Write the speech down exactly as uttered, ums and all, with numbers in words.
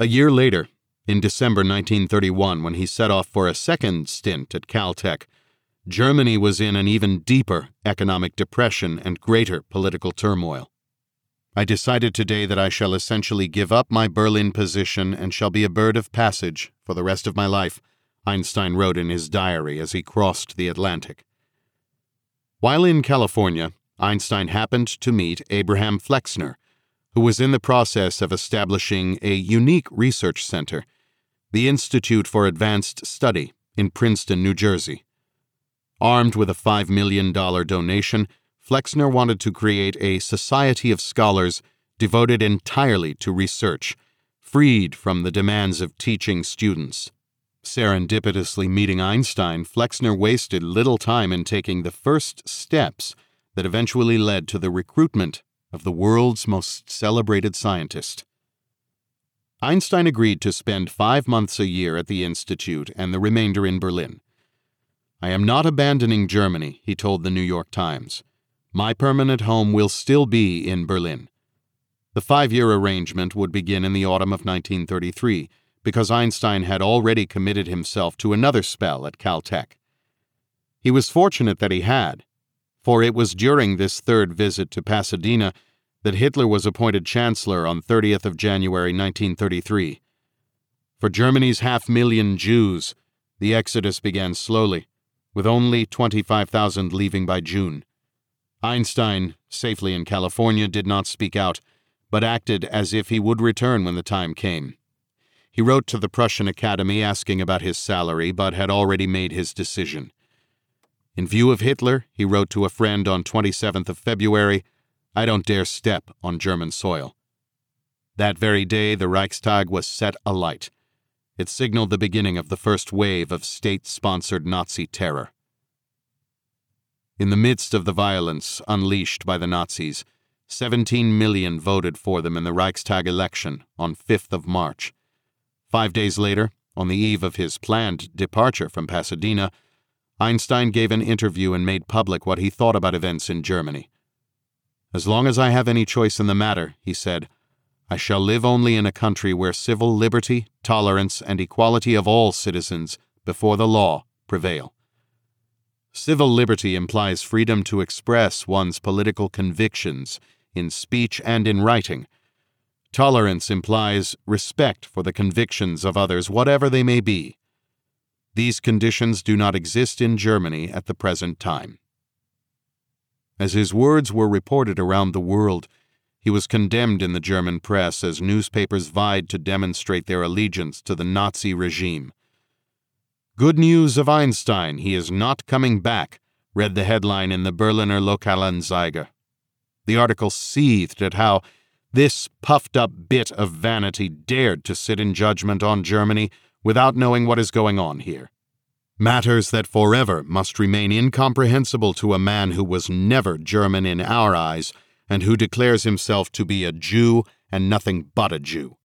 A year later, in December nineteen thirty-one, when he set off for a second stint at Caltech, Germany was in an even deeper economic depression and greater political turmoil. "I decided today that I shall essentially give up my Berlin position and shall be a bird of passage for the rest of my life," Einstein wrote in his diary as he crossed the Atlantic. While in California, Einstein happened to meet Abraham Flexner, who was in the process of establishing a unique research center, the Institute for Advanced Study, in Princeton, New Jersey. Armed with a five million dollars donation, Flexner wanted to create a society of scholars devoted entirely to research, freed from the demands of teaching students. Serendipitously meeting Einstein, Flexner wasted little time in taking the first steps that eventually led to the recruitment of the world's most celebrated scientist. Einstein agreed to spend five months a year at the Institute and the remainder in Berlin. "I am not abandoning Germany," he told the New York Times. "My permanent home will still be in Berlin." The five-year arrangement would begin in the autumn of nineteen thirty-three, because Einstein had already committed himself to another spell at Caltech. He was fortunate that he had, for it was during this third visit to Pasadena that Hitler was appointed chancellor on thirtieth of January nineteen thirty-three. For Germany's half-million Jews, the exodus began slowly, with only twenty-five thousand leaving by June. Einstein, safely in California, did not speak out, but acted as if he would return when the time came. He wrote to the Prussian Academy asking about his salary, but had already made his decision. In view of Hitler, he wrote to a friend on twenty-seventh of February, "I don't dare step on German soil." That very day, the Reichstag was set alight. It signaled the beginning of the first wave of state-sponsored Nazi terror. In the midst of the violence unleashed by the Nazis, seventeen million voted for them in the Reichstag election on fifth of March. Five days later, on the eve of his planned departure from Pasadena, Einstein gave an interview and made public what he thought about events in Germany. "As long as I have any choice in the matter," he said, "I shall live only in a country where civil liberty, tolerance, and equality of all citizens before the law prevail." Civil liberty implies freedom to express one's political convictions in speech and in writing. Tolerance implies respect for the convictions of others, whatever they may be. These conditions do not exist in Germany at the present time. As his words were reported around the world, he was condemned in the German press as newspapers vied to demonstrate their allegiance to the Nazi regime. "Good news of Einstein, he is not coming back," read the headline in the Berliner Lokalanzeiger. The article seethed at how this puffed-up bit of vanity dared to sit in judgment on Germany without knowing what is going on here. Matters that forever must remain incomprehensible to a man who was never German in our eyes and who declares himself to be a Jew and nothing but a Jew.